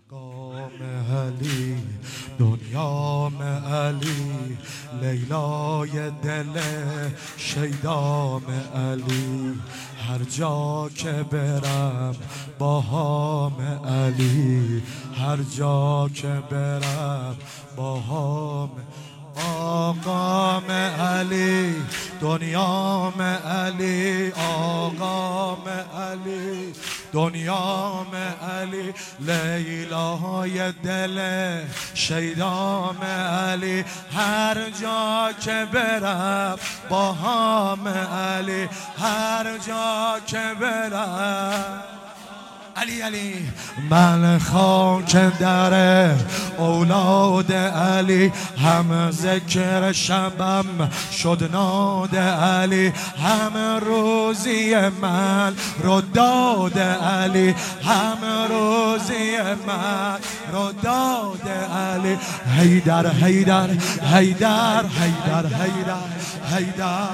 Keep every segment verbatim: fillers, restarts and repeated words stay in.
مقام علی دنیام علی لیلای دل شیدام علی هر جا که برم باهام علی هر جا که برم باهام آقام علی دنیام علی آقام علی دنیام علی لیلای دل شیدام علی هر جا که برم باهام علی هر جا که برم علی علی من خاک در اولاد علی هم ذکر شبم شد ناد علی هم روزی من رو داد علی هم روزی من رو داد علی حیدر حیدر حیدر حیدر حیدر حیدر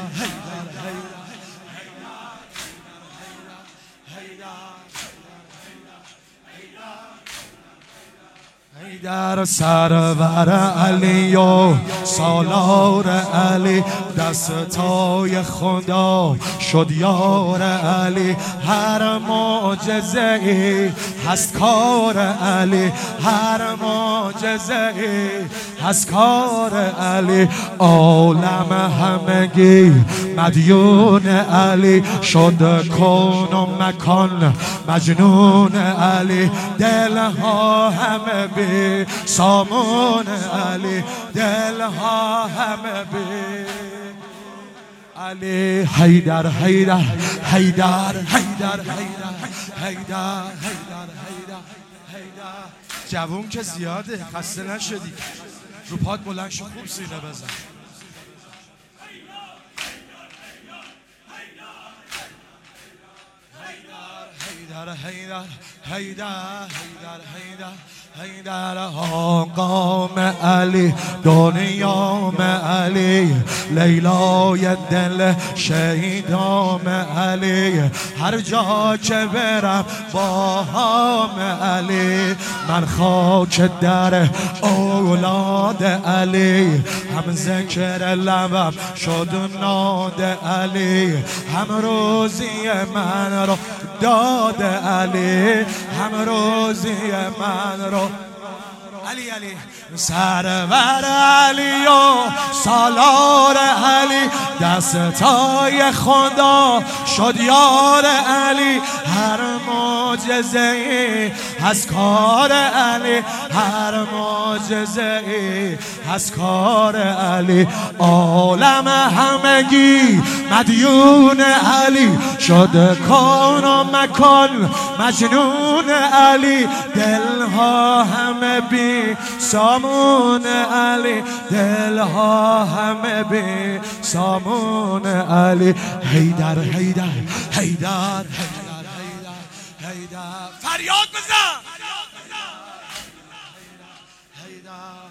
در سرور علی و سالار علی دستای خدا شد یار علی هر معجزه ای هست کار علی هر معجزه ای هست کار علی عالم همگی مدیون علی شد کون و مکان مجنون علی دلها همه بی سامون علی دلها همه بی علی حیدر حیدر حیدر حیدر حیدر حیدر حیدر حیدر جوون که زیاده خسته نشدی رو پات بلند شو خوب سینه بزن حیدر حیدر حیدر حیدر حیدر حیدر آقام علی دنیام علی لیلای دل شیدام علی هر جا که برم باهام علی من خاک در اولاد علی هم ذکر لبم شد ناد علی هم روزی من رو داد علی هم روزی من رو علی علی سرور علی و سالار علی دستای خدا شد یار علی هر معجزه ای هست کار علی هر معجزه ای هست کار علی عالم همگی مدیون علی شد کون و مکان مجنون علی دلها همه بی سامون علی دلها همه بی سامون علی حیدر حیدر حیدر حیدر حیدر فریاد بزن حیدر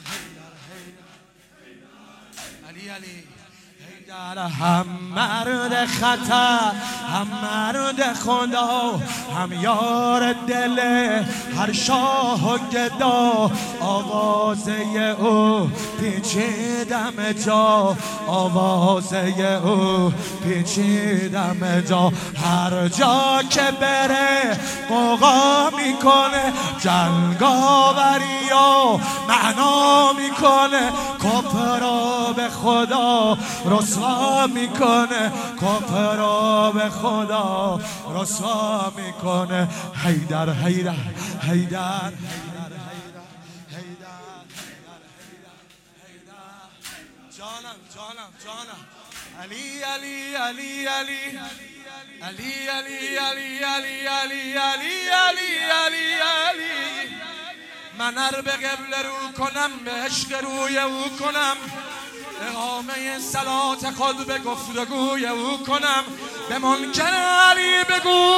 علی علی حیدر هم مرد خطر هم مرد خدا هم یار دل هر شاه و گدا آوازه او پیچیدم جا آوازه او پیچیدم جا هر جا که بره قوقا میکنه جنگاوری و معنا میکنه کفر به خدا رسوا میکنه کفر به خدا رسوا میکنه حیدر حیدر حیدر جانم جانم جانم علی علی علی علی علی علی علی علی علی علی علی علی علی من ار به قبله رو کنم به عشق روی او کنم اقامه صلات خود به گفتگوی او کنم به منکر علی بگو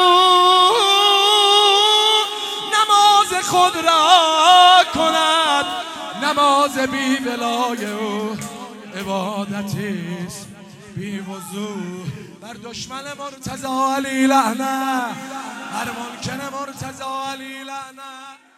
نماز خود را کند نماز بی ولای او عبادتیست بی وضو بر دشمن مرتضی علی لعنت بر منکر مرتضی علی لعنت